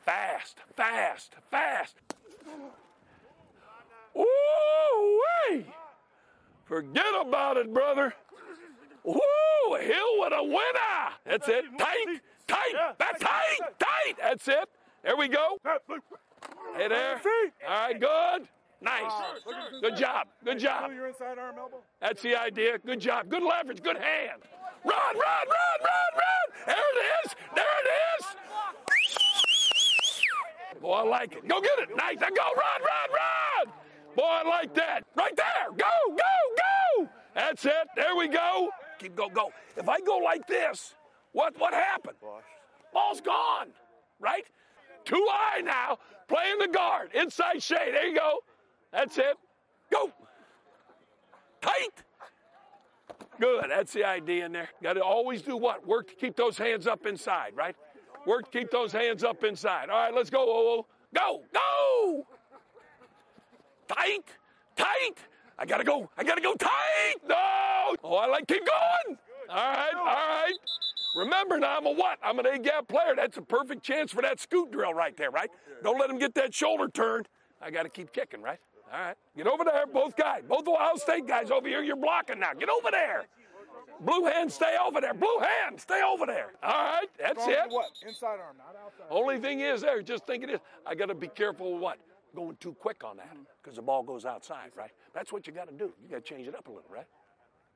Fast, fast, fast. Ooh-wee! Forget about it, brother. Woo! A hill with a winner. That's it. Tight, tight, that's tight, tight. That's it. There we go. Hey there. All right, good. Nice. Good job. Good job. Your inside arm elbow. That's the idea. Good job. Good leverage. Good hand. Run, run, run, run, run. There it is. There it is. Boy, I like it. Go get it. Nice. Now go. Run, run, run. Boy, I like that. Right there. Go, go, go. That's it. There we go. Keep go, go. If I go like this, what happened? Ball's gone, right? Too high now. Playing the guard. Inside shade. There you go. That's it. Go. Tight. Good. That's the idea in there. Got to always do what? Work to keep those hands up inside, right? Work to keep those hands up inside. All right, let's go. Oh, go. Go. Tight. Tight. I got to go. I got to go tight. No. Oh, I like keep going. All right. All right. Remember now, I'm a what? I'm an A-gap player. That's a perfect chance for that scoot drill right there, right? Don't let him get that shoulder turned. I got to keep kicking, right? All right. Get over there, both guys. Both Ohio State guys over here. You're blocking now. Get over there. Blue hand, stay over there. Blue hand, stay over there. All right. That's it. What? Inside arm, not outside. Only thing is there, just think it is, I got to be careful with what? Going too quick on that because the ball goes outside, right? That's what you got to do. You got to change it up a little, right?